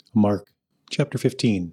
Mark chapter 15.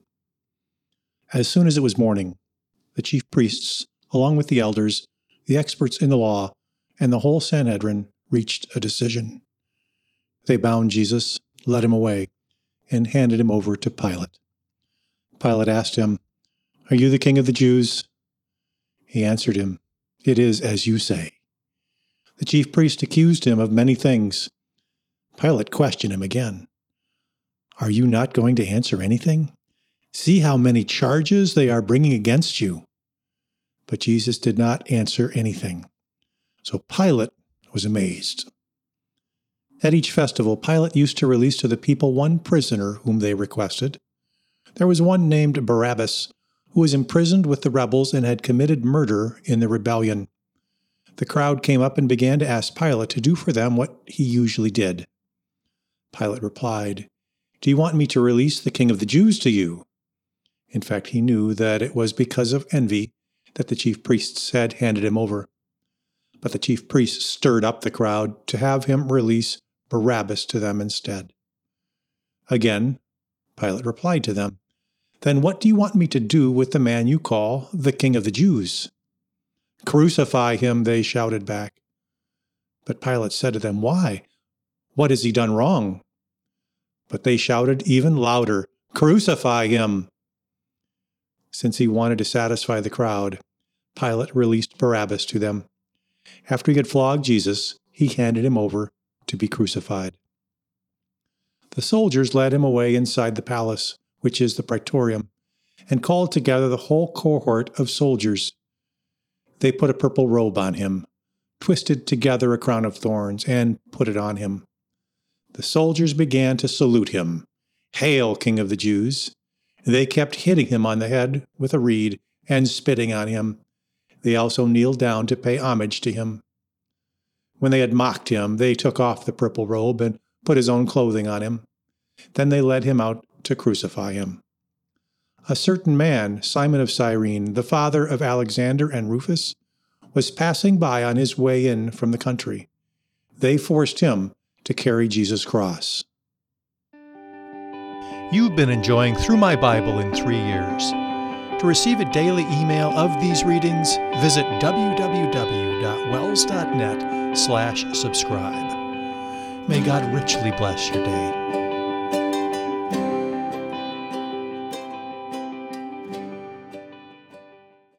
As soon as it was morning, the chief priests, along with the elders, the experts in the law, and the whole Sanhedrin reached a decision. They bound Jesus, led him away, and handed him over to Pilate. Pilate asked him, "Are you the king of the Jews?" He answered him, "It is as you say." The chief priest accused him of many things. Pilate questioned him again. "Are you not going to answer anything? See how many charges they are bringing against you." But Jesus did not answer anything. So Pilate was amazed. At each festival, Pilate used to release to the people one prisoner whom they requested. There was one named Barabbas, who was imprisoned with the rebels and had committed murder in the rebellion. The crowd came up and began to ask Pilate to do for them what he usually did. Pilate replied, "Do you want me to release the king of the Jews to you?" In fact, he knew that it was because of envy that the chief priests had handed him over. But the chief priests stirred up the crowd to have him release Barabbas to them instead. Again, Pilate replied to them, "Then what do you want me to do with the man you call the king of the Jews?" "Crucify him," they shouted back. But Pilate said to them, "Why? What has he done wrong?" But they shouted even louder, "Crucify him!" Since he wanted to satisfy the crowd, Pilate released Barabbas to them. After he had flogged Jesus, he handed him over to be crucified. The soldiers led him away inside the palace, which is the praetorium, and called together the whole cohort of soldiers. They put a purple robe on him, twisted together a crown of thorns, and put it on him. The soldiers began to salute him. "Hail, King of the Jews!" They kept hitting him on the head with a reed and spitting on him. They also kneeled down to pay homage to him. When they had mocked him, they took off the purple robe and put his own clothing on him. Then they led him out to crucify him. A certain man, Simon of Cyrene, the father of Alexander and Rufus, was passing by on his way in from the country. They forced him to carry Jesus' cross. You've been enjoying Through My Bible in 3 Years. To receive a daily email of these readings, visit www.wells.net/subscribe. May God richly bless your day.